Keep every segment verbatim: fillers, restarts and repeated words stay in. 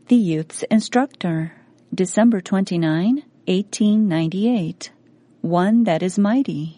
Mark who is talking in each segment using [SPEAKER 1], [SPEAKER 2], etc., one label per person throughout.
[SPEAKER 1] The Youth's Instructor, December twenty-ninth, eighteen ninety-eight. One that is mighty.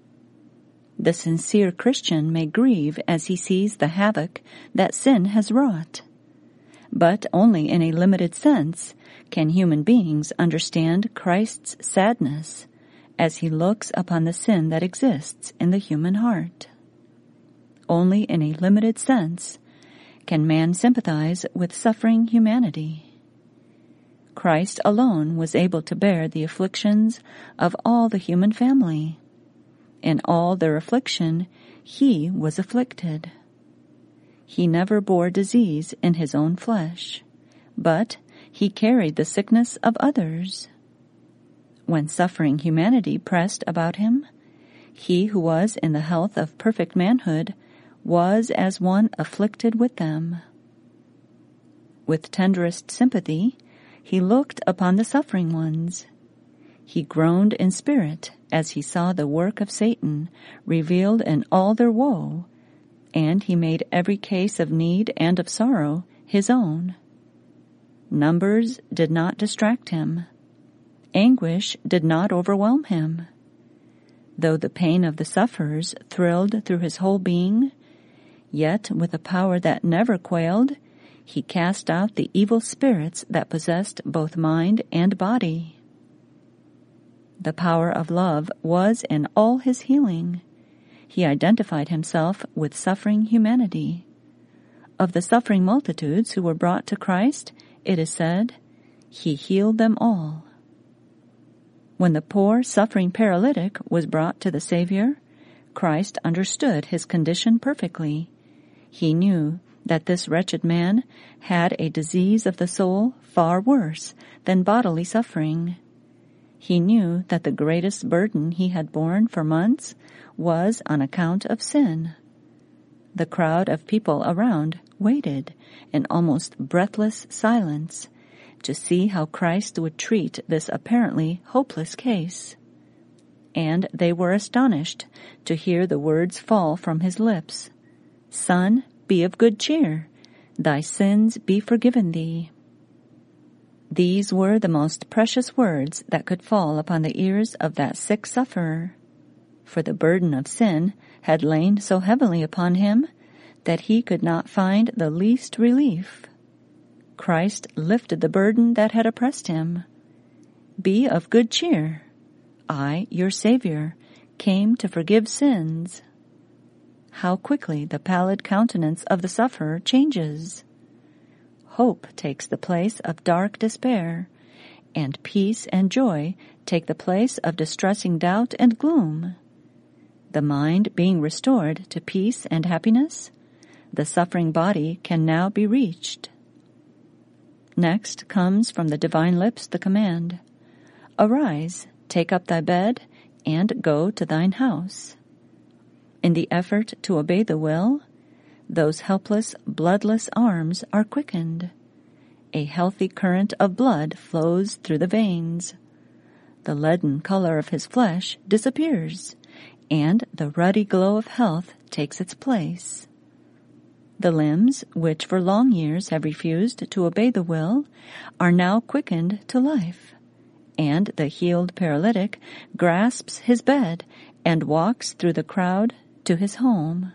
[SPEAKER 1] The sincere Christian may grieve as he sees the havoc that sin has wrought. But only in a limited sense can human beings understand Christ's sadness as he looks upon the sin that exists in the human heart. Only in a limited sense can man sympathize with suffering humanity. Christ alone was able to bear the afflictions of all the human family. In all their affliction, he was afflicted. He never bore disease in his own flesh, but he carried the sickness of others. When suffering humanity pressed about him, he who was in the health of perfect manhood was as one afflicted with them. With tenderest sympathy, he looked upon the suffering ones. He groaned in spirit as he saw the work of Satan revealed in all their woe, and he made every case of need and of sorrow his own. Numbers did not distract him. Anguish did not overwhelm him. Though the pain of the sufferers thrilled through his whole being, yet with a power that never quailed, he cast out the evil spirits that possessed both mind and body. The power of love was in all his healing. He identified himself with suffering humanity. Of the suffering multitudes who were brought to Christ, it is said, he healed them all. When the poor, suffering paralytic was brought to the Savior, Christ understood his condition perfectly. He knew that this wretched man had a disease of the soul far worse than bodily suffering. He knew that the greatest burden he had borne for months was on account of sin. The crowd of people around waited in almost breathless silence to see how Christ would treat this apparently hopeless case. And they were astonished to hear the words fall from his lips. Son, be of good cheer. Thy sins be forgiven thee. These were the most precious words that could fall upon the ears of that sick sufferer, for the burden of sin had lain so heavily upon him that he could not find the least relief. Christ lifted the burden that had oppressed him. Be of good cheer. I, your Savior, came to forgive sins. How quickly the pallid countenance of the sufferer changes. Hope takes the place of dark despair, and peace and joy take the place of distressing doubt and gloom. The mind being restored to peace and happiness, the suffering body can now be reached. Next comes from the divine lips the command, Arise, take up thy bed, and go to thine house. In the effort to obey the will, those helpless, bloodless arms are quickened. A healthy current of blood flows through the veins. The leaden color of his flesh disappears, and the ruddy glow of health takes its place. The limbs, which for long years have refused to obey the will, are now quickened to life, and the healed paralytic grasps his bed and walks through the crowd to his home.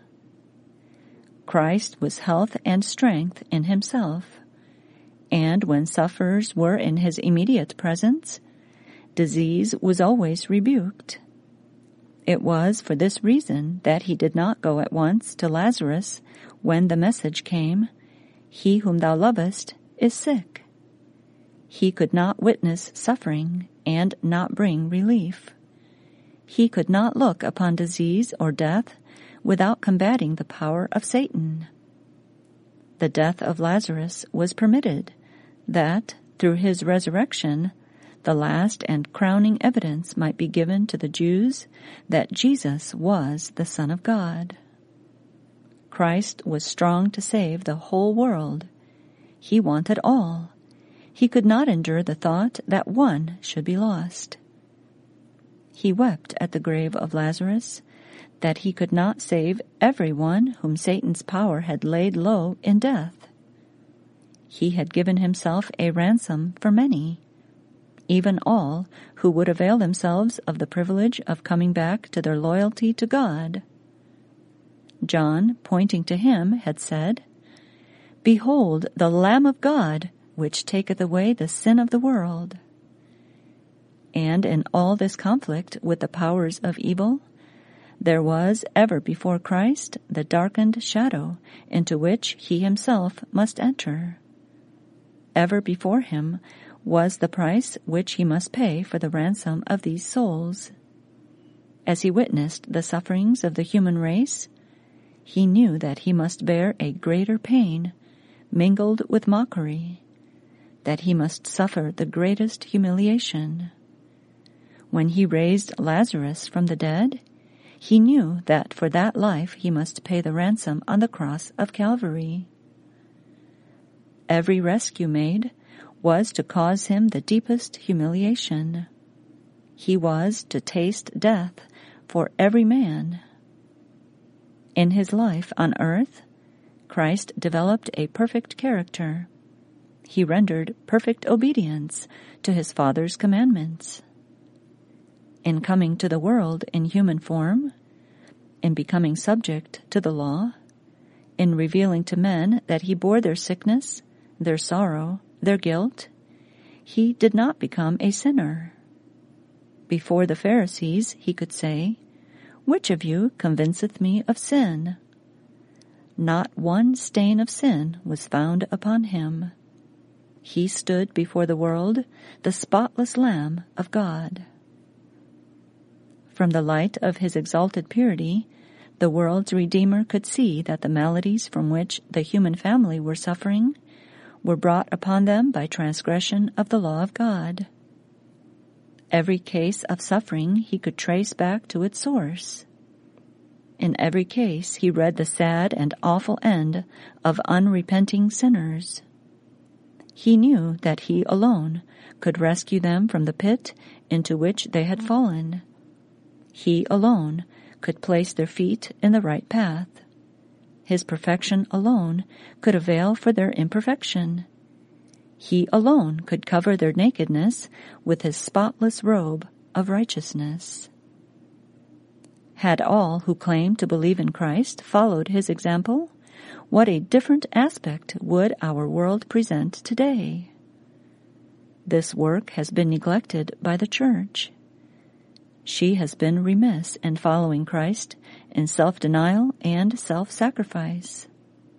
[SPEAKER 1] Christ was health and strength in himself, and when sufferers were in his immediate presence, disease was always rebuked. It was for this reason that he did not go at once to Lazarus when the message came, He whom thou lovest is sick. He could not witness suffering and not bring relief. He could not look upon disease or death without combating the power of Satan. The death of Lazarus was permitted, that, through his resurrection, the last and crowning evidence might be given to the Jews that Jesus was the Son of God. Christ was strong to save the whole world. He wanted all. He could not endure the thought that one should be lost. He wept at the grave of Lazarus, that he could not save everyone whom Satan's power had laid low in death. He had given himself a ransom for many, even all who would avail themselves of the privilege of coming back to their loyalty to God. John, pointing to him, had said, "Behold the Lamb of God, which taketh away the sin of the world." And in all this conflict with the powers of evil, there was ever before Christ the darkened shadow into which he himself must enter. Ever before him was the price which he must pay for the ransom of these souls. As he witnessed the sufferings of the human race, he knew that he must bear a greater pain, mingled with mockery, that he must suffer the greatest humiliation. When he raised Lazarus from the dead, he knew that for that life he must pay the ransom on the cross of Calvary. Every rescue made was to cause him the deepest humiliation. He was to taste death for every man. In his life on earth, Christ developed a perfect character. He rendered perfect obedience to his Father's commandments. In coming to the world in human form, in becoming subject to the law, in revealing to men that he bore their sickness, their sorrow, their guilt, he did not become a sinner. Before the Pharisees he could say, "Which of you convinceth me of sin?" Not one stain of sin was found upon him. He stood before the world, the spotless Lamb of God. From the light of his exalted purity, the world's Redeemer could see that the maladies from which the human family were suffering were brought upon them by transgression of the law of God. Every case of suffering he could trace back to its source. In every case he read the sad and awful end of unrepenting sinners. He knew that he alone could rescue them from the pit into which they had fallen. He alone could place their feet in the right path. His perfection alone could avail for their imperfection. He alone could cover their nakedness with his spotless robe of righteousness. Had all who claimed to believe in Christ followed his example, what a different aspect would our world present today. This work has been neglected by the Church. She has been remiss in following Christ in self-denial and self-sacrifice.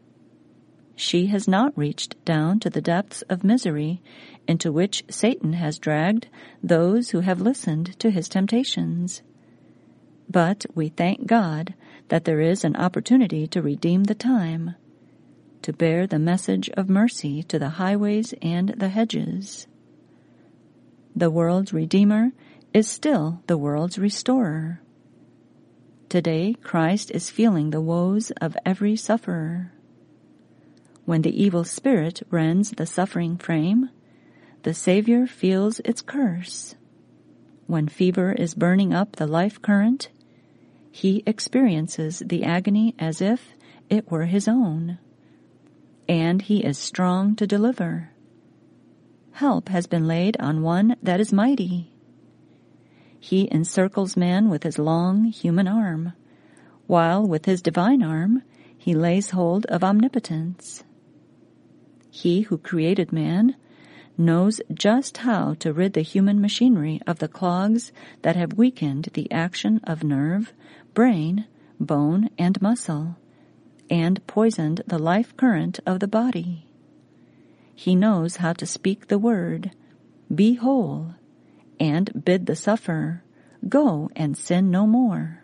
[SPEAKER 1] She has not reached down to the depths of misery into which Satan has dragged those who have listened to his temptations. But we thank God that there is an opportunity to redeem the time, to bear the message of mercy to the highways and the hedges. The world's Redeemer is still the world's restorer. Today, Christ is feeling the woes of every sufferer. When the evil spirit rends the suffering frame, the Savior feels its curse. When fever is burning up the life current, he experiences the agony as if it were his own. And he is strong to deliver. Help has been laid on one that is mighty. He encircles man with his long human arm, while with his divine arm he lays hold of omnipotence. He who created man knows just how to rid the human machinery of the clogs that have weakened the action of nerve, brain, bone, and muscle, and poisoned the life current of the body. He knows how to speak the word, "Be whole," and bid the sufferer, "Go and sin no more."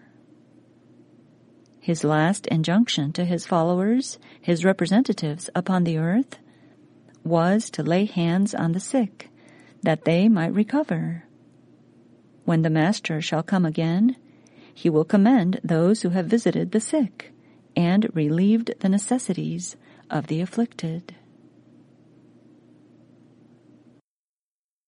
[SPEAKER 1] His last injunction to his followers, his representatives upon the earth, was to lay hands on the sick, that they might recover. When the Master shall come again, he will commend those who have visited the sick and relieved the necessities of the afflicted.